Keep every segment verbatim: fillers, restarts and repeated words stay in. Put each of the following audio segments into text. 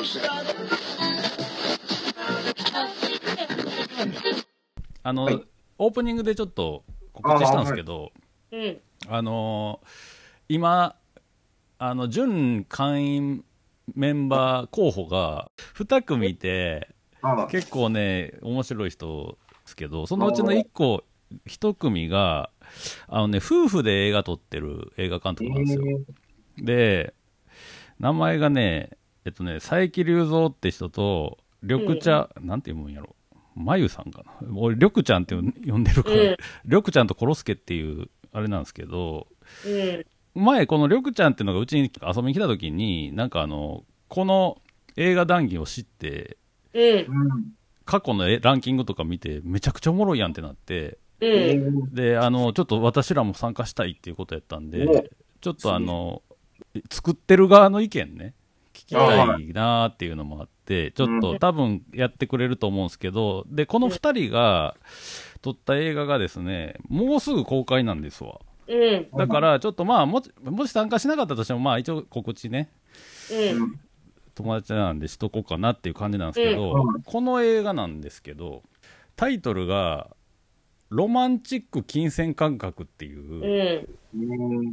あの、はい、オープニングでちょっと告知したんですけど、あ、はい、あのー、今あの準会員メンバー候補がに組いて、結構ね面白い人ですけど、そのうちのいっこいち組があの、ね、夫婦で映画撮ってる映画監督なんですよ。で名前がねえっとね佐伯龍三って人と緑茶、うん、なんて読むんやろ、まゆさんかな、俺緑ちゃんって呼んでるから、うん、緑ちゃんとコロスケっていうあれなんですけど、うん、前この緑ちゃんっていうのがうちに遊びに来た時になんかあのこの映画談義を知って、うん、過去のランキングとか見てめちゃくちゃおもろいやんってなって、うん、であのちょっと私らも参加したいっていうことやったんで、うん、ちょっとあの作ってる側の意見ね聞きたいなーっていうのもあって、ちょっと多分やってくれると思うんですけど、でこのふたりが撮った映画がですねもうすぐ公開なんですわ。うん、だからちょっとまあ も, もし参加しなかったとしてもまあ一応告知ね、うん、友達なんでしとこうかなっていう感じなんですけど、うん、この映画なんですけどタイトルがロマンチック金銭感覚っていう、うん、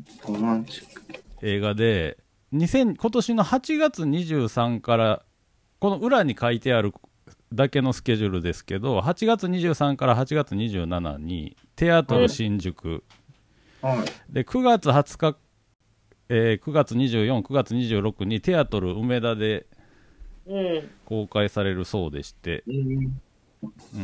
ロマンチック映画でにせん今年のはちがつにじゅうさんからこの裏に書いてあるだけのスケジュールですけどはちがつにじゅうさんからはちがつにじゅうしちにテアトル新宿、うんはい、でくがつはつか、えー、くがつにじゅうよっか、くがつにじゅうろくにテアトル梅田で公開されるそうでして、うんうん、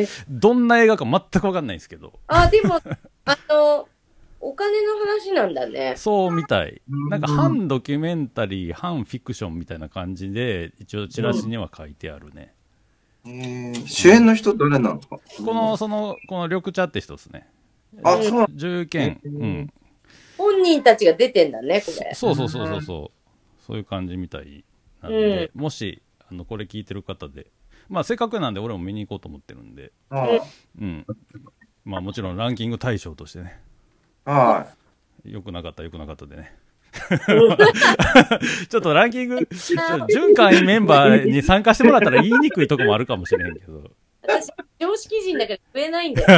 どんな映画か全く分かんないんですけど、 あでもあのお金の話なんだね。 そうみたい。なんか半ドキュメンタリー半フィクションみたいな感じで一応チラシには書いてあるね。 うん、主演の人誰なんですか？ このそのこの緑茶って人ですね。 あ、そう。 重建、うん。 本人たちが出てんだねこれ。 そうそうそうそうそう。そういう感じみたいなので、うん、もしあのこれ聞いてる方で、まあせっかくなんで俺も見に行こうと思ってるんで、うん。まあもちろんランキング対象としてね。はい。よくなかったよくなかったでね。ちょっとランキング準会員メンバーに参加してもらったら言いにくいとこもあるかもしれへんけど、 私常識人だけど言えないんだよ。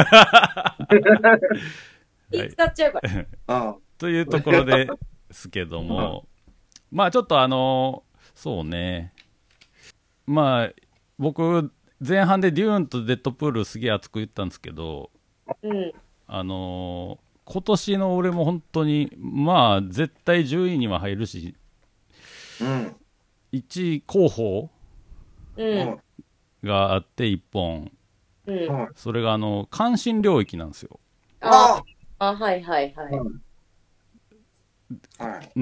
気使っちゃうから、 はい、というところですけども、まあちょっとあのそうね、まあ僕前半でデューンとデッドプールすげえ熱く言ったんですけど、うん、あのー今年の俺も本当にまあ絶対じゅういには入るし、うん、いちい候補、うん、があっていっぽん、うん、それがあの関心領域なんですよ。 ああはいはいはい、 うん、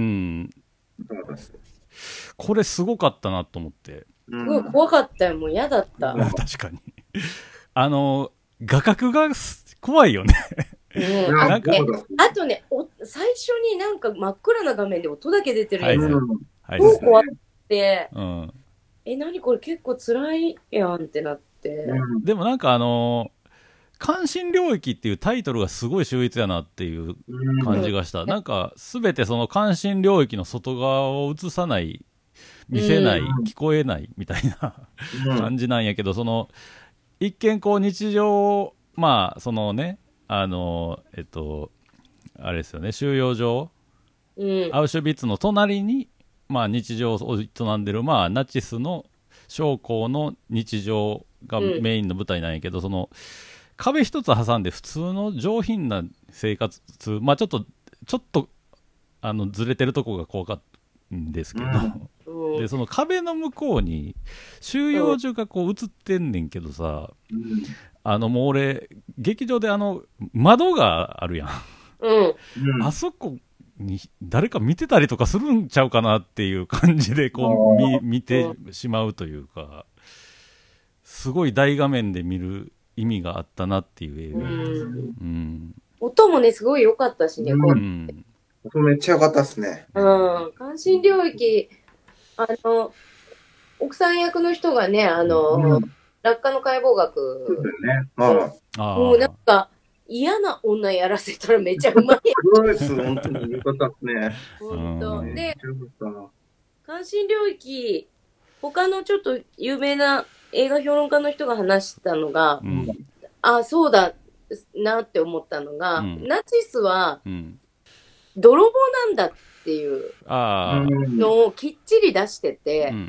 これすごかったなと思って、 すごい怖かったよ、もう嫌だった。 確かにあの画角が怖いよね。 うん、あ, ね、あとねお最初になんか真っ暗な画面で音だけ出てるやつ、はいはい、すごい怖くて、うん、え何これ結構辛いやんってなって、 うん、でもなんかあのー、関心領域っていうタイトルがすごい秀逸やなっていう感じがした、うん、なんか全てその関心領域の外側を映さない見せない、うん、聞こえないみたいな、うん、感じなんやけど、その一見こう日常まあそのねあのえっとあれですよね収容所、うん、アウシュビッツの隣にまあ日常を営んでるまあナチスの将校の日常がメインの舞台なんやけど、うん、その壁一つ挟んで普通の上品な生活、まあちょっとちょっとあのずれてるとこが怖かったんですけど、うん、でその壁の向こうに収容所がこう映ってんねんけどさ、うん、あのもう俺劇場であの窓があるやん、うん、あそこに誰か見てたりとかするんちゃうかなっていう感じでこう 見, 見てしまうというか、すごい大画面で見る意味があったなっていう映画、うんうん、 音もねすごい良かったしね、うん、 音めっちゃ良かったっすね。 うん、関心領域あの奥さん役の人がねあの、うん、落下の解剖学、そうだよね、うん、あもうなんか嫌な女やらせたらめちゃうまい。 すごいです、本当に良かったですね。 本当で関心領域他のちょっと有名な映画評論家の人が話したのが、うん、あ、そうだなって思ったのが、うん、ナチスは、泥棒なんだっていうのをきっちり出してて、うん、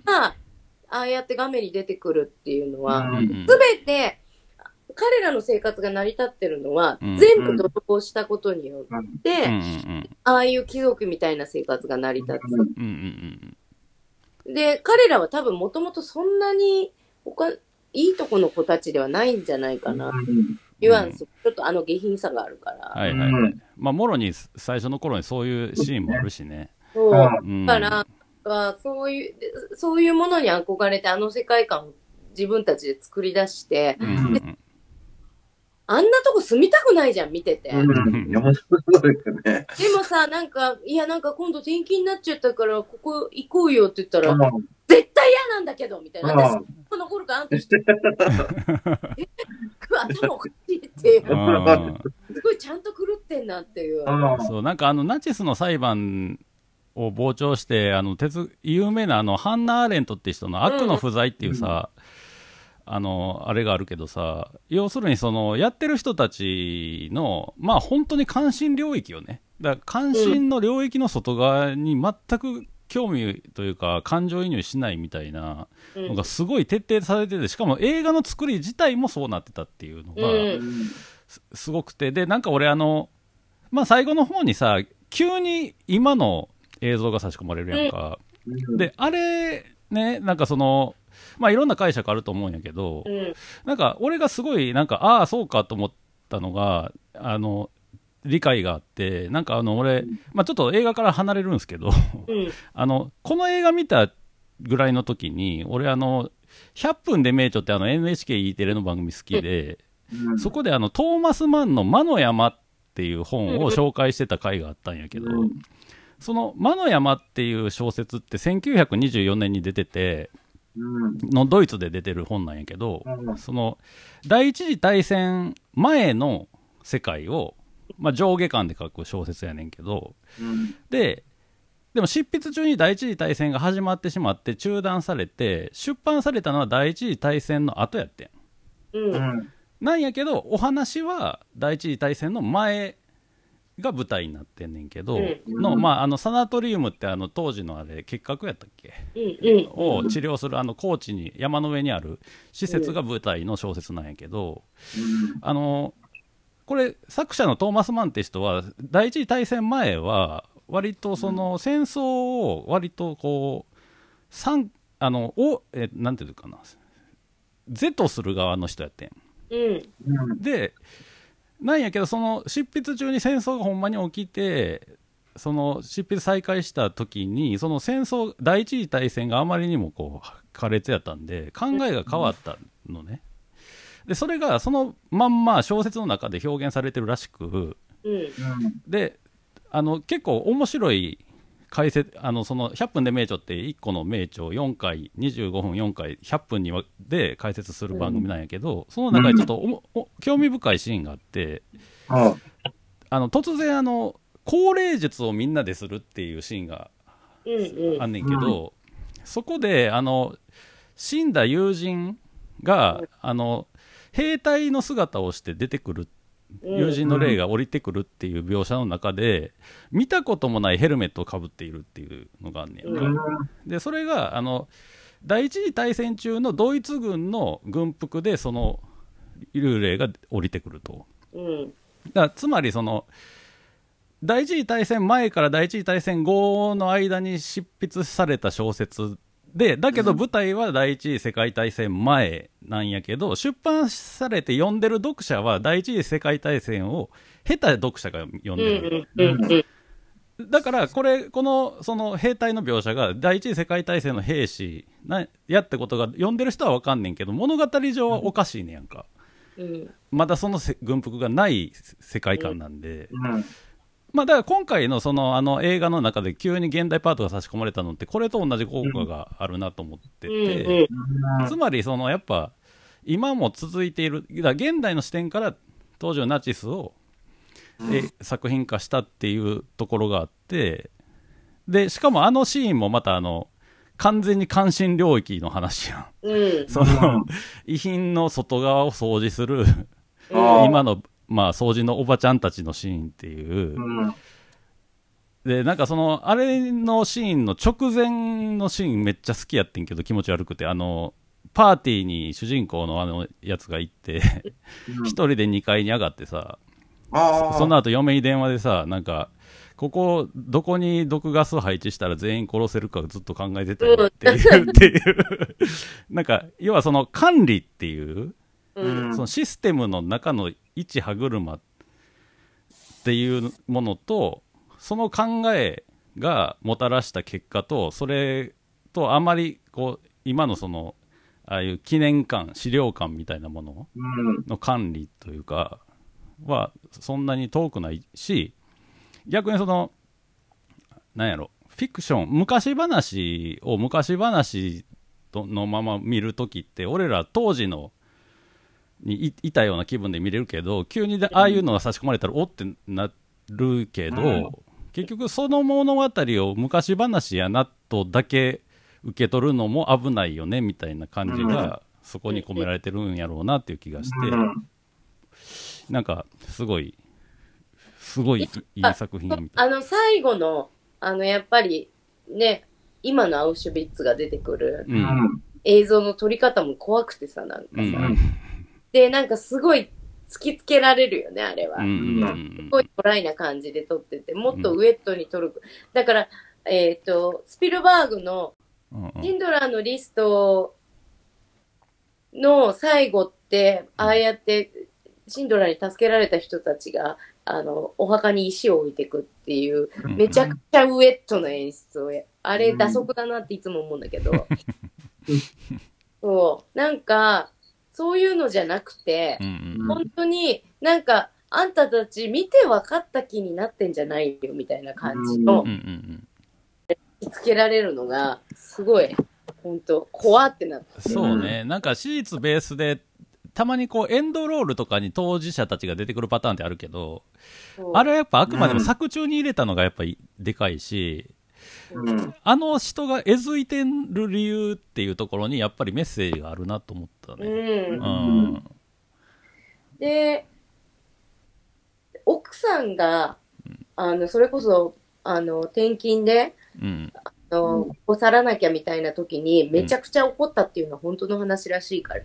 まあ、ああやって画面に出てくるっていうのは、すべ、うん、て、彼らの生活が成り立ってるのは、うん、全部泥棒したことによって、うん、ああいう貴族みたいな生活が成り立つ。うんうん、で、彼らは多分もともとそんなに他、いいとこの子たちではないんじゃないかな。ニュアンス、ちょっとあの下品さがあるから。 はいはいはい。まあ、もろに最初の頃にそういうシーンもあるしね。 そう。だから、うん、そういう、そういうものに憧れてあの世界観を自分たちで作り出して、うんうん、あんなとこ住みたくないじゃん、見てて。うん、でもさ、なんか、いや、なんか今度転勤になっちゃったから、ここ行こうよって言ったら、うん、絶対嫌なんだけどみたいな。私、ここ残るからあんたして。え、頭おかしいっていう。すごいちゃんと狂ってんなっていう。 そう、なんかあの、ナチスの裁判を傍聴して、あの、鉄、有名なあの、ハンナ・アーレントって人の悪の不在っていうさ、うん、あの、あれがあるけどさ、要するにその、やってる人たちの、まあ本当に関心領域をね、だから関心の領域の外側に全く興味というか、感情移入しないみたいなのがすごい徹底されてて、しかも映画の作り自体もそうなってたっていうのが、す, すごくて、で、なんか俺あの、まあ最後の方にさ、急に今の映像が差し込まれるやんか。で、あれ、ね、なんかその、まあいろんな解釈あると思うんやけど、なんか俺がすごい、なんか、ああ、そうかと思ったのが、あの、理解があって、なんかあの俺、まあちょっと映画から離れるんですけど、あの、この映画見たぐらいの時に、俺あの、ひゃっぷんで名著ってあの エヌエイチケー E テレの番組好きで、そこであの、トーマス・マンの魔の山っていう本を紹介してた回があったんやけど、その魔の山っていう小説ってせんきゅうひゃくにじゅうよねんに出てて、のドイツで出てる本なんやけど、その第一次大戦前の世界を、まあ、上下巻で書く小説やねんけど、で、でも執筆中に第一次大戦が始まってしまって中断されて、出版されたのは第一次大戦の後やってん。うん、なんやけど、お話は第一次大戦の前が舞台になってんねんけど、うん、の、まあ、あのサナトリウムってあの当時のあれ結核やったっけ、うん、を治療するあの高地に山の上にある施設が舞台の小説なんやけど、うん、あのこれ作者のトーマス・マンって人は第一次大戦前は割とその戦争を割とこう参あのおえなんていうかな是とする側の人やってん、うん、でなんやけど、その執筆中に戦争がほんまに起きて、その執筆再開した時に、その戦争、第一次大戦があまりにもこう苛烈やったんで、考えが変わったのね。で、それがそのまんま小説の中で表現されてるらしく、で、あの結構面白い解説、あのそのひゃっぷんで名著っていっこの名著をよんかい、にじゅうごふんよんかい、ひゃっぷんにで解説する番組なんやけど、その中でちょっとおお興味深いシーンがあって、あの突然あの降霊術をみんなでするっていうシーンがあんねんけど、そこであの死んだ友人があの兵隊の姿をして出てくるって友人の霊が降りてくるっていう描写の中で、見たこともないヘルメットをかぶっているっていうのがあんねんか。でそれがあの第一次大戦中のドイツ軍の軍服でその幽霊が降りてくると。だからつまりその第一次大戦前から第一次大戦後の間に執筆された小説で、だけど舞台は第一次世界大戦前なんやけど、出版されて読んでる読者は第一次世界大戦を経た読者が読んでる、うんうん、だからこれこのその兵隊の描写が第一次世界大戦の兵士なやってことが読んでる人は分かんねんけど、物語上はおかしいねやんか、うん、まだその軍服がない世界観なんで、うんうんまあ、だから今回 の, そのあの映画の中で急に現代パートが差し込まれたのってこれと同じ効果があるなと思ってて、つまりそのやっぱ今も続いている、だ現代の視点から当時のナチスをえ作品化したっていうところがあって、でしかもあのシーンもまたあの完全に関心領域の話やん。うん、その、遺品の外側を掃除する、今の、まあ、掃除のおばちゃんたちのシーンっていう。うん、で、なんかその、あれのシーンの直前のシーンめっちゃ好きやってんけど気持ち悪くて、あの、パーティーに主人公のあのやつが行って、一人でにかいに上がってさ、そ, その後嫁に電話でさ、なんか、ここ、どこに毒ガス配置したら全員殺せるかずっと考えてたよっていう、っていう。なんか、要はその管理っていう、うん、そのシステムの中の一歯車っていうものと、その考えがもたらした結果と、それとあまり、こう、今のその、ああいう記念館、資料館みたいなものの管理というか、はそんなに遠くないし、逆にそのなんやろ、フィクション、昔話を昔話のまま見るときって、俺ら当時のに い, いたような気分で見れるけど、急にああいうのが差し込まれたらおってなるけど、うん、結局その物語を昔話やなとだけ受け取るのも危ないよねみたいな感じがそこに込められてるんやろうなっていう気がして、うん、なんかすごいすごいいい作品みたいな。 あの最後のあのやっぱりね、今のアウシュビッツが出てくる、うん、映像の撮り方も怖くてさ、なんかさ、うん、でなんかすごい突きつけられるよね、あれは、うん、すごいドライな感じで撮ってて、もっとウェットに撮る、うん、だからえっとスピルバーグのシンドラーのリストの最後ってああやってシンドラーに助けられた人たちがあのお墓に石を置いていくっていうめちゃくちゃウェットな演出をや、あれ打足だなっていつも思うんだけどそうなんかそういうのじゃなくて、本当になんかあんたたち見て分かった気になってんじゃないよみたいな感じのつけられるのがすごい本当怖ってなって。 そうね、なんか史実ベースでたまにこうエンドロールとかに当事者たちが出てくるパターンってあるけど、あれはやっぱあくまでも作中に入れたのがやっぱりでかいし、うん、あの人がえずいてる理由っていうところにやっぱりメッセージがあるなと思ったね。うんうん、 で奥さんがあのそれこそあの転勤で、うん、あの干さらなきゃみたいな時にめちゃくちゃ怒ったっていうのは本当の話らしいから、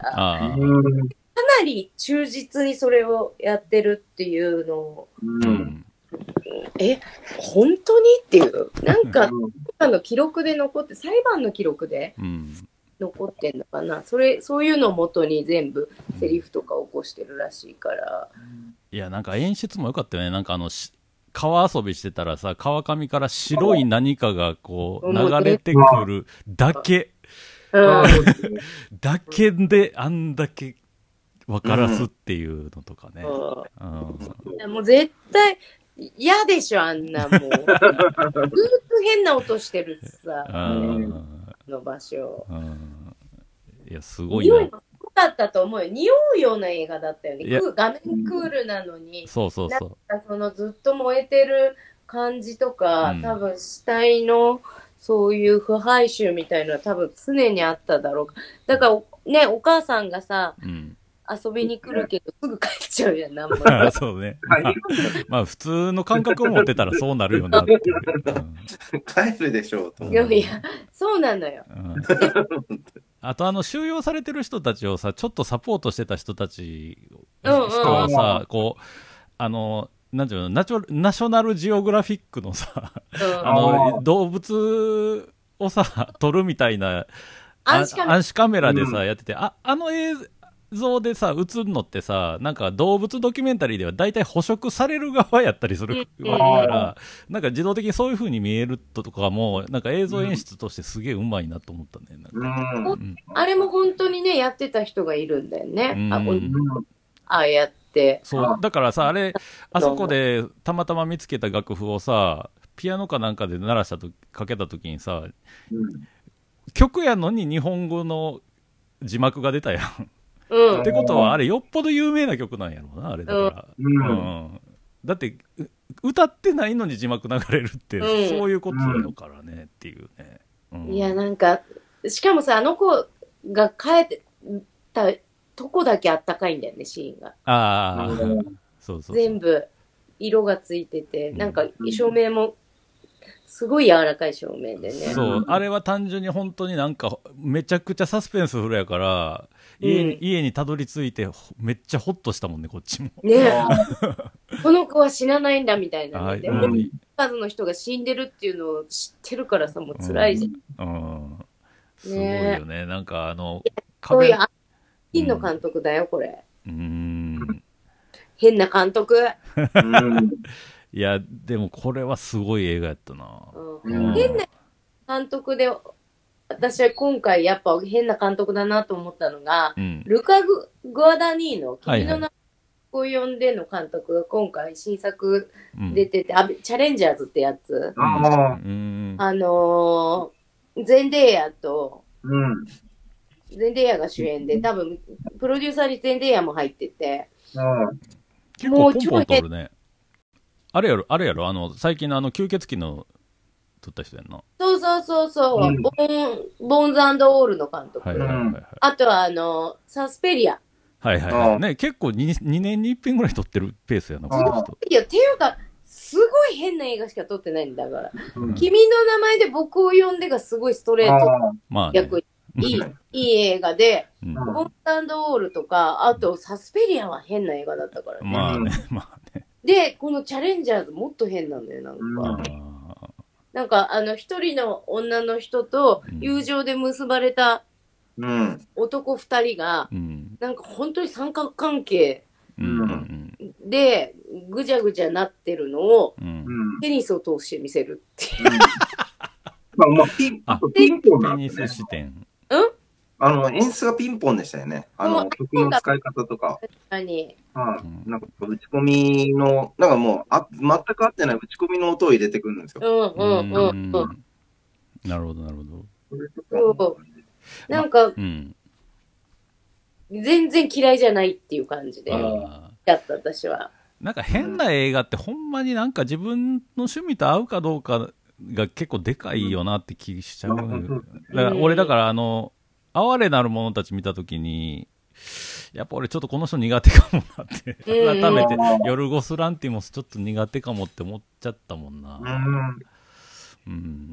うん、かなり忠実にそれをやってるっていうのを、うん、え本当にっていうなんかあの記録で残って裁判の記録で残ってんのかな、それそういうのをもとに全部セリフとか起こしてるらしいから、 いやなんか演出も良かったよね。なんかあの川遊びしてたらさ、川上から白い何かがこう流れてくるだけ、うん、だけであんだけ分からすっていうのとかね、 うんうん、もう絶対嫌でしょあんなもうずっと変な音してるさ、ね、の場所、うん、 いやすごいな。 だったと思うよ。匂うような映画だったよね。画面クールなのに、 そうそうそう。 なんかそのずっと燃えてる感じとか、うん、多分死体のそういう腐敗臭みたいなのは多分常にあっただろう。だからね、お母さんがさ、うん、遊びに来るけどすぐ帰っちゃうじゃん、なんもそうね。まあ、まあ、普通の感覚を持ってたらそうなるよなっていう、 うん、帰るでしょうと。 いやいや、そうなのよ。うんあとあの収容されてる人たちをさ、ちょっとサポートしてた人たち、うんうん、人をさ、こうあのなんていうの、ナチョナショナルジオグラフィックのさ、うん、あの動物をさ撮るみたいな暗視カメラ、暗視カメラでさ、うん、やってて、ああの映像でさ映るのってさ、なんか動物ドキュメンタリーでは大体捕食される側やったりするから、うん、なんか自動的にそういう風に見えるとかもなんか映像演出としてすげえうまいなと思ったね。なんか、 うん、あれも本当にねやってた人がいるんだよね、うん、あ, ああやってそうだからさ、あれあそこでたまたま見つけた楽譜をさピアノかなんかで鳴らしたとかけた時にさ、うん、曲やのに日本語の字幕が出たやんうん、ってことはあれよっぽど有名な曲なんやろうな、あれだから、うんうん、だって歌ってないのに字幕流れるって、うん、そういうことだからねっていうね。 うん、いや、なんか、しかもさ、あの子が帰ったとこだけあったかいんだよね、シーンが。 ああ、そうそうそう。 全部、色がついてて、なんか、照明も、すごい柔らかい照明でね。 そう、あれは単純に本当になんか、めちゃくちゃサスペンスフルやから、家に、うん、家にたどり着いて、めっちゃホッとしたもんね、こっちも。 ねこの子は死なないんだみたいな、ね。でも、数の人が死んでるっていうのを知ってるからさ、もう辛いじゃん。うん。 うん、すごいよね。ね、なんかあの、 そういう、金の監督だよ、これ。うん。変な監督。 いや、でもこれはすごい映画やったな。 うん、変な監督で、私は今回やっぱ変な監督だなと思ったのが、うん、ルカ・グアダニーノ、君の名を呼んでの監督が今回新作出てて、うん、チャレンジャーズってやつ。うん、あのー、ゼンデーヤと、うん、ゼンデーヤが主演で、多分、プロデューサーにゼンデーヤも入ってて、 結構ポンポン撮るね。あれやろ、あれやろ、あの、最近のあの、吸血鬼の撮った人やんな。 そうそうそうそう、うん、ボン、ボンズ&オールの監督。はいはいはいはい、あとは、あの、サスペリア。 はいはいはい。ね、結構 2, 2年に一遍ぐらい撮ってるペースやな、この人。 いや、ていうか、すごい変な映画しか撮ってないんだから。うん、君の名前で僕を呼んでがすごいストレート。まあ、ね、逆にいい、いい映画で、うん、ボンズ&オールとか、あとサスペリアは変な映画だったからね。 まあね、まあね。 で、このチャレンジャーズもっと変なんだよ、なんか。うんなんか、あの、一人の女の人と友情で結ばれた男二人が、うん、なんか本当に三角関係でぐちゃぐちゃなってるのを、うん、テニスを通して見せるっていう。 まあ、まあ、ピン、あとピンポンなんですね。テニス視点。 うんあの、演出がピンポンでしたよね。あの、曲の使い方とか。 確かに。 はい。なんか、打ち込みの、なんかもう、あ、全く合ってない打ち込みの音を入れてくるんですよ。 うんうんうんうん。 なるほど、なるほど。 そう。なんか、ま、うん、全然嫌いじゃないっていう感じで、やった、私は。 なんか変な映画ってほんまになんか自分の趣味と合うかどうかが結構でかいよなって気しちゃう。だから俺だからあの、哀れなる者たち見たときに、やっぱ俺ちょっとこの人苦手かもなって、改めて、ヨルゴス・ランティモスちょっと苦手かもって思っちゃったもんな。うん、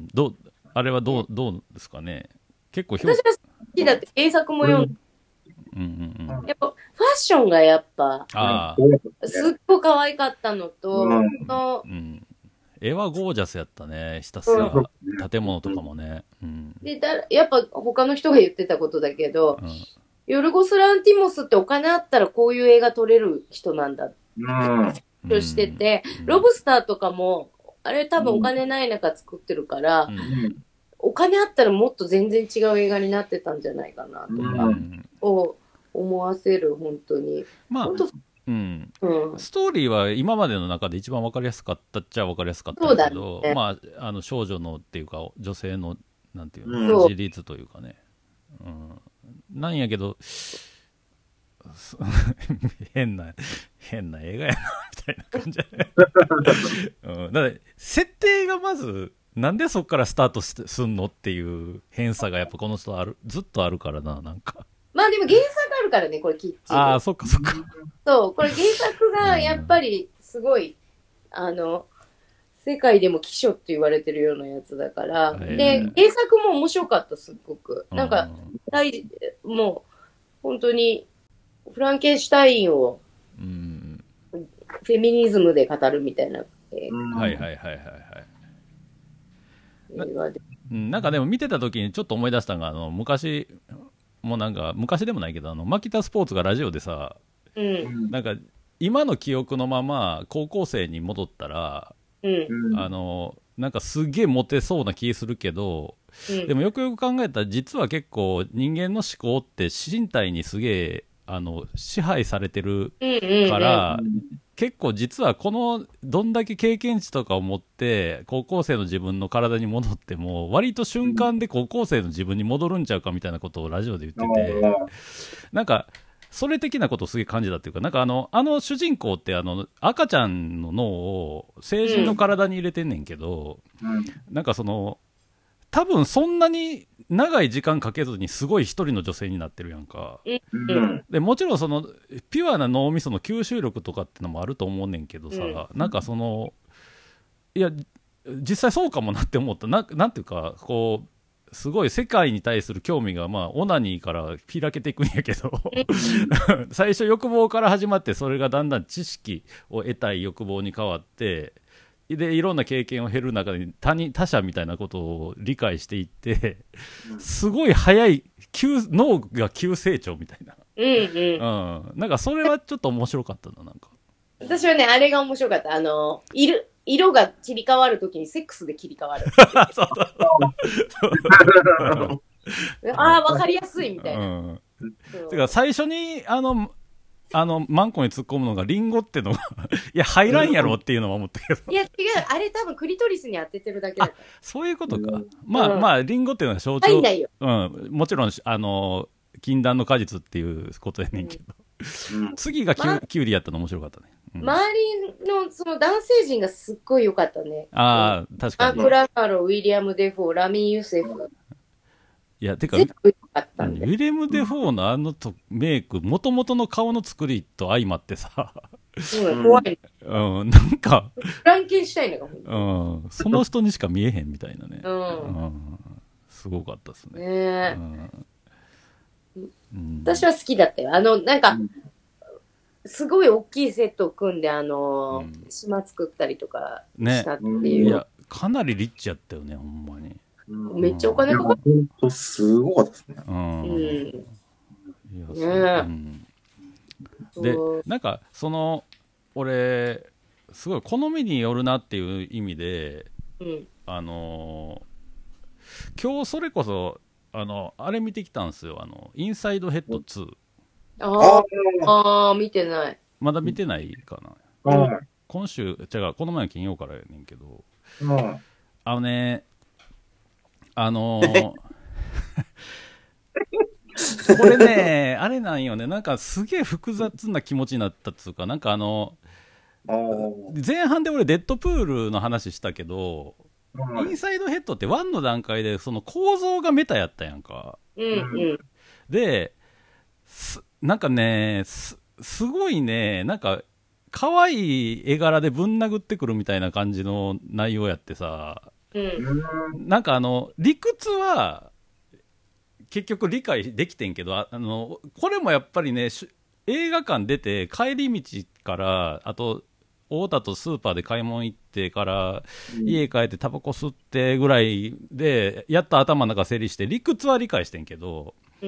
どう、あれはどう、どうですかね。結構評価。私は好きだって原作も読んで。うんうんうん、やっぱファッションがやっぱ、あすっごい可愛かったのと、うんのうん、絵はゴージャスやったね、ひたすら、うん、建物とかもね、うん、 でだやっぱ他の人が言ってたことだけど、うん、ヨルゴス・ランティモスってお金あったらこういう映画撮れる人なんだって、としてて、うん、ロブスターとかもあれ多分お金ない中作ってるから、うん、お金あったらもっと全然違う映画になってたんじゃないかなとか、うんを思わせる、本当に。 まあ、うんうん、ストーリーは今までの中で一番分かりやすかったっちゃ分かりやすかったけど、ね、まあ、あの少女のっていうか女性のなんていうの、うん、自立というかね、うん、なんやけど変な変な映画やなみたいな感じじゃない、うん、だから設定がまずなんでそっからスタートすんのっていう偏差がやっぱこの人あるずっとあるからな、なんか。 まあでも原作あるからね、これきっちり。 ああ、そっかそっか。 そう、これ原作がやっぱりすごい、うん、あの、世界でも奇書って言われてるようなやつだから、で、原作も面白かった、すっごく。なんか、うん、もう、本当に、フランケンシュタインを、うん、フェミニズムで語るみたいな。 えー、はいはいはいはいはい。映画で。な, なんかでも見てた時にちょっと思い出したのが、あの、昔、もうなんか昔でもないけどあのマキタスポーツがラジオでさ、うん、なんか今の記憶のまま高校生に戻ったら、うん、あのなんかすげえモテそうな気するけど、うん、でもよくよく考えたら実は結構人間の思考って身体にすげえあの支配されてるから、うんうんうん、結構実はこのどんだけ経験値とかを持って高校生の自分の体に戻っても割と瞬間で高校生の自分に戻るんちゃうかみたいなことをラジオで言ってて、なんかそれ的なことをすげえ感じたっていうか、なんかあのあの主人公ってあの赤ちゃんの脳を成人の体に入れてんねんけど、なんかその多分そんなに長い時間かけずにすごい一人の女性になってるやんか、うん、でもちろんそのピュアな脳みその吸収力とかってのもあると思うねんけどさ、うん、なんかそのいや実際そうかもなって思った。 な, なんていうかこうすごい世界に対する興味がまあオナニーから開けていくんやけど最初欲望から始まって、それがだんだん知識を得たい欲望に変わって、でいろんな経験を経る中で 他, 人他者みたいなことを理解していって、すごい早い急脳が急成長みたいな、うんうんうん、なんかそれはちょっと面白かったな。なんか私はねあれが面白かった。あのいる色が切り替わるときにセックスで切り替わるああ分かりやすいみたいな、うん、 てか最初にあのあのマンコに突っ込むのがリンゴってのがいや入らんやろっていうのは思ったけどいや違う、あれ多分クリトリスに当ててるだけだから。 そういうことか、うん、まあ、うん、まあリンゴっていうのは象徴、 入んないよ、 うん、もちろんあの禁断の果実っていうことやねんけど、うん、次がキュ、ま、キュウリやったの面白かったね、 うん、周りのその男性陣がすっごい良かったね。 ああ確かに。 マーク・ラファロー、ウィリアム・デフォー、ラミン・ユセフ、 いやてかウィレム・デフォーのあのとメイク、もともとの顔の作りと相まってさ、 うん、怖い、 うん、なんかフランケンシュタインが、 うん、その人にしか見えへんみたいなね、うんうん、すごかったですね。ね、 うんうん、私は好きだったよ。あのなんか、うん、すごい大きいセットを組んであの、うん、島作ったりとかしたっていう、ね、 いやかなりリッチやったよねほんまに。 めっちゃお金かかってる。 ほんとすごかったですね。 うん。うん、いや、ね、うん、で、なんかその俺すごい好みによるなっていう意味で、うん、あのー、今日それこそあのあれ見てきたんですよ。あのインサイドヘッドツー。 あああ見てない。 まだ見てないかな。 うん、 今週違うこの前の金曜からやねんけど、 うん、 あのね。あのー、これねあれなんよね、なんかすげえ複雑な気持ちになったっつうか、なんかあの前半で俺デッドプールの話したけど、うん、インサイドヘッドってワンの段階でその構造がメタやったやんか、 うんうん、 でなんかね す, すごいねなんか可愛い絵柄でぶん殴ってくるみたいな感じの内容やってさ、うん、なんかあの理屈は結局理解できてんけど、ああのこれもやっぱりね映画館出て帰り道からあと太田とスーパーで買い物行ってから、うん、家帰ってタバコ吸ってぐらいでやっと頭の中整理して理屈は理解してんけど、うん、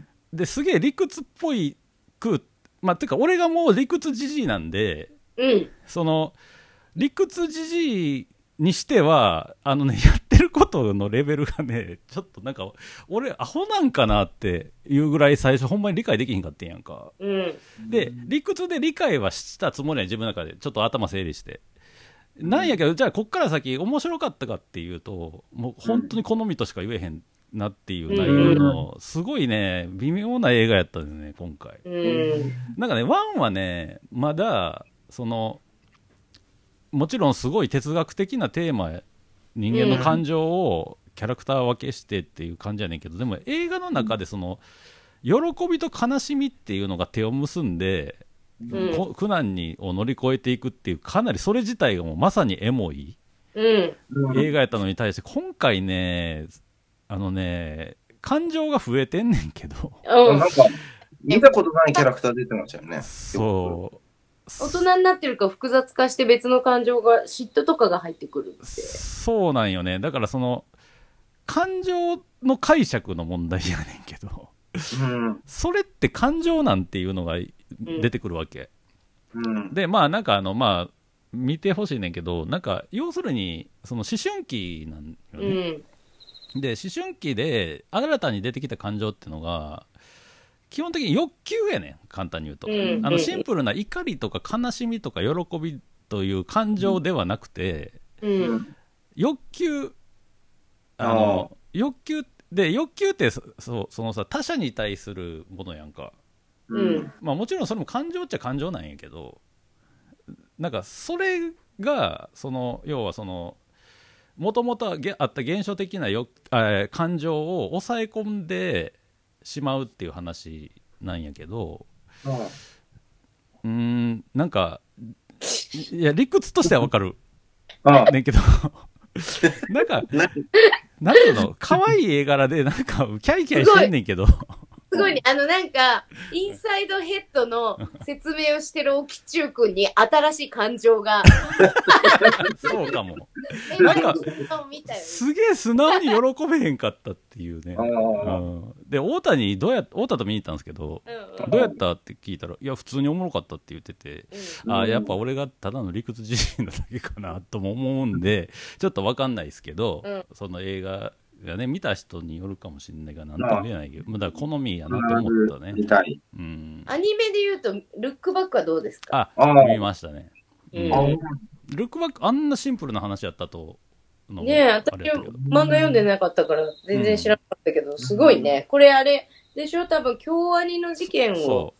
ですげえ理屈っぽいくまあてか俺がもう理屈じじいなんで、うん、その理屈じじいにしてはあのねやってることのレベルがねちょっとなんか俺アホなんかなっていうぐらい最初ほんまに理解できへんかってんやんか、うん、で理屈で理解はしたつもりは自分の中でちょっと頭整理して、うん、なんやけどじゃあこっから先面白かったかっていうともう本当に好みとしか言えへんなっていう内容のすごいね微妙な映画やったんですね今回、うん、なんかねワンはねまだそのもちろんすごい哲学的なテーマ人間の感情をキャラクター分けしてっていう感じやねんけど、でも映画の中でその喜びと悲しみっていうのが手を結んで、うん、苦難にを乗り越えていくっていうかなりそれ自体がもうまさにエモい、うん、映画やったのに対して今回ねあのね感情が増えてんねんけど、 うん、なんか見たことないキャラクター出てましたよね。 そう大人になってるか複雑化して別の感情が嫉妬とかが入ってくるって。 そうなんよね。だからその感情の解釈の問題やねんけど、うん、それって感情なんていうのが出てくるわけ、うん、でまあなんかあのまあ見てほしいねんけど、なんか要するにその思春期なんよね、うん、で思春期で新たに出てきた感情っていうのが基本的に欲求やねん簡単に言うと、うん、あのシンプルな怒りとか悲しみとか喜びという感情ではなくて、うん、欲求あの欲求で欲求ってそそのさ他者に対するものやんか、うんまあ、もちろんそれも感情っちゃ感情なんやけど、なんかそれがその要はそのもともとあった現象的なよあ感情を抑え込んでしまうっていう話なんやけど、うーんなんかいや理屈としてはわかるねんけどなんかなんていうの可愛い絵柄でなんかキャイキャイしてんねんけどすごいね。あの、なんか、インサイドヘッドの説明をしてる沖中くんに新しい感情が。 そうかも。なんか、すげえ素直に喜べへんかったっていうね。うん、で、太田にどうや、太田と見に行ったんですけど、うんうん、どうやったって聞いたら、いや、普通におもろかったって言ってて、うん、ああ、やっぱ俺がただの理屈自身なだけかなとも思うんで、ちょっとわかんないですけど、うん、その映画、がね、見た人によるかもしれないが、なんとも言えないけど、だから好みやなと思ったね。 うん、アニメで言うと、ルックバックはどうですか？ あ、見ましたね。うん、ルックバック、あんなシンプルな話やったと。 ねえ、私漫画読んでなかったから全然知らなかったけど、うん、すごいね。これあれでしょ、多分京アニの事件を。そう。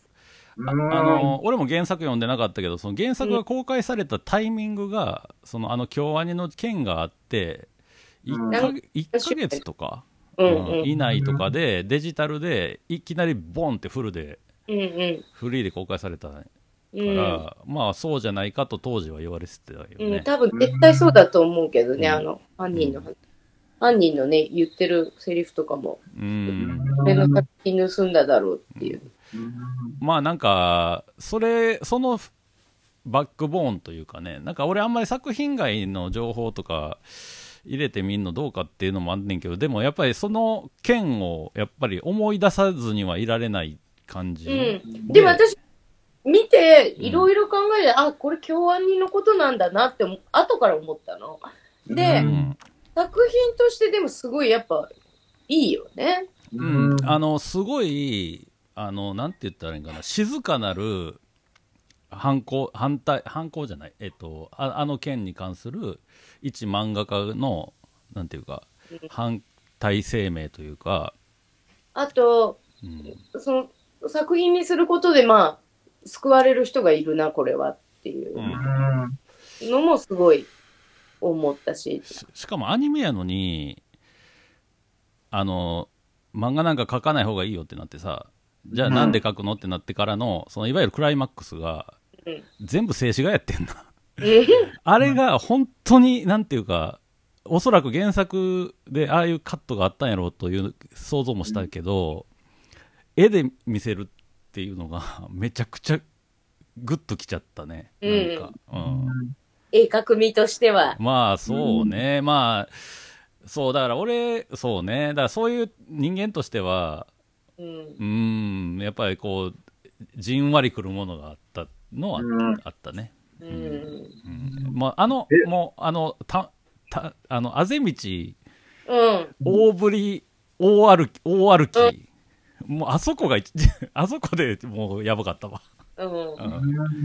あ, あの俺も原作読んでなかったけど、その原作が公開されたタイミングが、うん、そのあの京アニの件があって、いっかげつ、いっかげつとか、うんうん、以内とかでデジタルでいきなりボンってフルで、うんうん、フリーで公開されたから、うん、まあそうじゃないかと当時は言われてたよね、 うん、多分絶対そうだと思うけどね、うん、あの犯人の、うん、犯人のね言ってるセリフとかも、うん、それの作品盗んだだろうっていう、 うん、まあなんかそれそのバックボーンというかね、なんか俺あんまり作品外の情報とか入れてみんのどうかっていうのもあんねんけど、でもやっぱりその件をやっぱり思い出さずにはいられない感じ、 うん、でも私見ていろいろ考えて、うん、あこれ京アニのことなんだなって後から思ったので、うん、作品としてでもすごいやっぱいいよね、 うん、あのすごいあのなんて言ったらいいかな、静かなる反抗反対反抗じゃないえっと あ, あの件に関する一漫画家のなんていうか、うん、反対声明というか、 あと、うん、その作品にすることでまあ救われる人がいるなこれはっていうのもすごい思ったし、 うん、し, しかもアニメやのにあの漫画なんか描かない方がいいよってなってさ、じゃあなんで描くのってなってからのそのいわゆるクライマックスが、うん、全部静止画やってんなあれが本当になんていうか、おそらく原作でああいうカットがあったんやろうという想像もしたけど、うん、絵で見せるっていうのがめちゃくちゃグッときちゃったね、うん、なんか、うん、 絵描く身としてはまあそうね、うん、まあそうだから俺そうねだからそういう人間としてはうん、うーんやっぱりこうじんわりくるものがあったのは あ,、うん、あったね。うんうん、まああのもうあのたたあのあぜ道、うん、大振り大歩き大歩き、うん、もうあそこがあそこでもうやばかったわ。うんうん、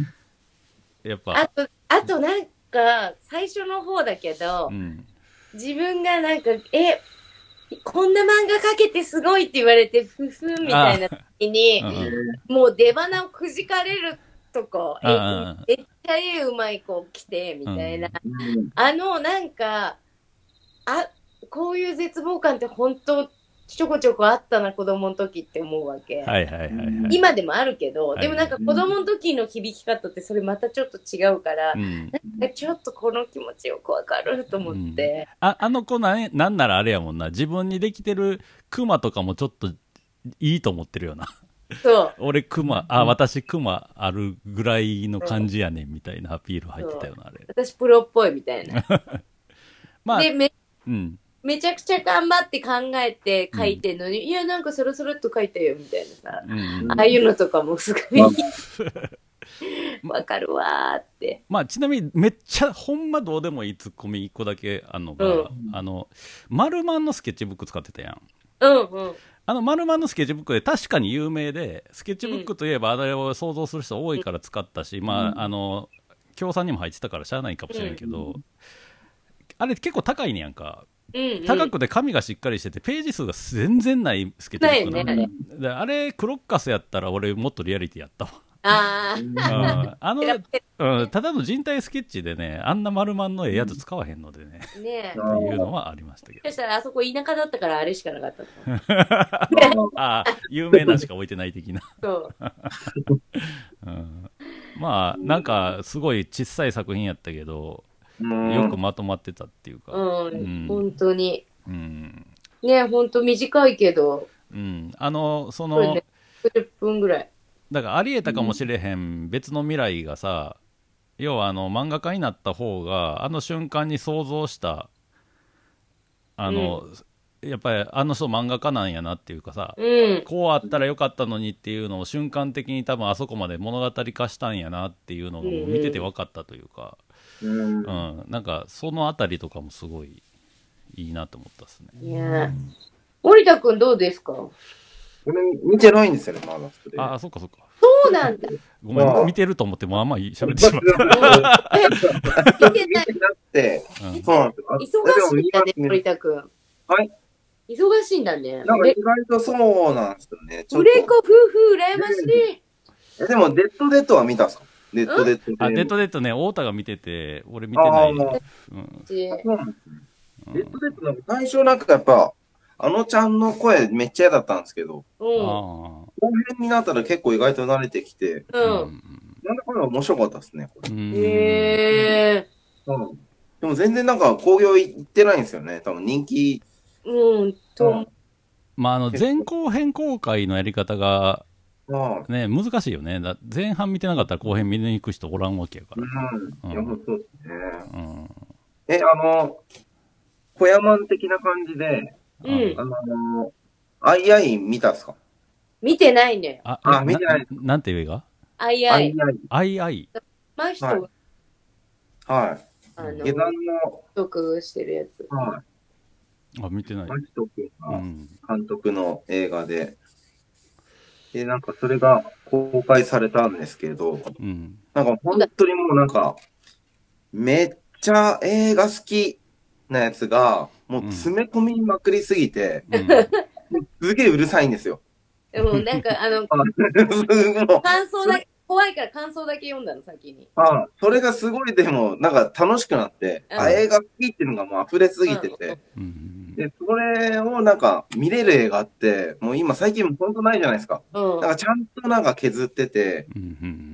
やっぱあとあとなんか最初の方だけど、うん、自分がなんかえこんな漫画描けてすごいって言われてふふみたいな時に、うん、もう出花をくじかれるとこ、えめっちゃ絵うまい子来てみたいな、うん、あのなんかあこういう絶望感って本当ちょこちょこあったな子供の時って思うわけ、はいはいはいはい、今でもあるけど、はいはい、でもなんか子供の時の響き方ってそれまたちょっと違うから、うん、なんかちょっとこの気持ちよくわかると思って、 うん、あ, あの子な、ね、なんならあれやもんな、自分にできてるクマとかもちょっといいと思ってるよな。そう俺クマあ私クマあるぐらいの感じやねんみたいなアピール入ってたよな、あれ私プロっぽいみたいなまあでめ、うん、めちゃくちゃ頑張って考えて書いてんのに、うん、いやなんかそろそろっと書いたよみたいなさ、うん、ああいうのとかもすごいわかるわーって。 まあちなみにめっちゃほんまどうでもいいツッコミいっこだけあるのが、うん、あのマルマンのスケッチブック使ってたやん。うんうん。あのマルマンのスケッチブックで確かに有名で、スケッチブックといえばあれを想像する人多いから使ったし、うん、まああの協賛にも入ってたからしゃあないかもしれんけど、うん、あれ結構高いねやんか。うんうん、高くて紙がしっかりしててページ数が全然ないスケッチブックなの、ね、あれクロッカスやったら俺もっとリアリティやったわ。 ああ。あの、うん、ただの人体スケッチでね、あんな丸まんのええやつ使わへんのでね。 ねえ。っていうのはありましたけど。 そしたらあそこ田舎だったからあれしかなかったの。ああ、有名なしか置いてない的な。 そう。 うん、まあ、なんか、すごい小さい作品やったけど、よくまとまってたっていうか。 うん、うん、本当に。 うん。 ね、本当短いけど。 うん。あの、その、ね、 じゅっぷんぐらい。 だからありえたかもしれへん別の未来がさ、要はあの漫画家になった方があの瞬間に想像したあの、うん、やっぱりあの人漫画家なんやなっていうかさ、 うん、 こうあったらよかったのにっていうのを瞬間的に多分あそこまで物語化したんやなっていうのがもう見てて分かったというか、うん、うん、なんかそのあたりとかもすごいいいなと思ったですね。 いや森田君どうですか？ 俺見てないんですよね、まだ。 ああ、そっかそっか。 そうなんだ。 ごめん、見てると思ってもあんまり喋ってしまった。 見てなくて、そうなんですよ。 忙しいんだね、森田君。 はい。 忙しいんだね。 なんか意外とそうなんですよね。 売れ子夫婦羨ましい。 え、でも、デッドデッドは見たんですか？デッドデッド。 あ、デッドデッドね、太田が見てて、俺見てない。うん。そうなんですね。デッドデッドなんか最初なんかやっぱ、あのちゃんの声めっちゃ嫌だったんですけど、うん、後編になったら結構意外と慣れてきて、うん。なんだかんだ面白かったですね、これ。へー。うん。でも全然なんか興行いってないんですよね、多分人気。 うん、と。 まあ、あの、前後編公開のやり方が、ね、難しいよね。だ前半見てなかったら後編見に行く人おらんわけやから。 うん。いや、もうそうですね。うん。え、あの、小山的な感じで、うん。あの、アイアイ見たっすか？ 見てないね。 あ、あ見てない。なんていう映画？ アイアイ。 アイアイ。 マヒト。 はい。はい。あの、下山の。 得してるやつ。 はい。 あ、見てない。 マヒト君が監督の映画で、うん、で、なんかそれが公開されたんですけど、うん、なんか本当にもうなんか、めっちゃ映画好きなやつが、もう詰め込みまくりすぎて、うん、すげえうるさいんですよ。 でもなんかあの、感想だけ、怖いから感想だけ読んだの、先に。 ああ、それがすごいでも、なんか楽しくなって、うん、あ、映画好きっていうのがもう溢れすぎてて、うん、で、それをなんか見れる映画って、もう今最近ほんとないじゃないですか。うん、なんかちゃんとなんか削ってて、うん、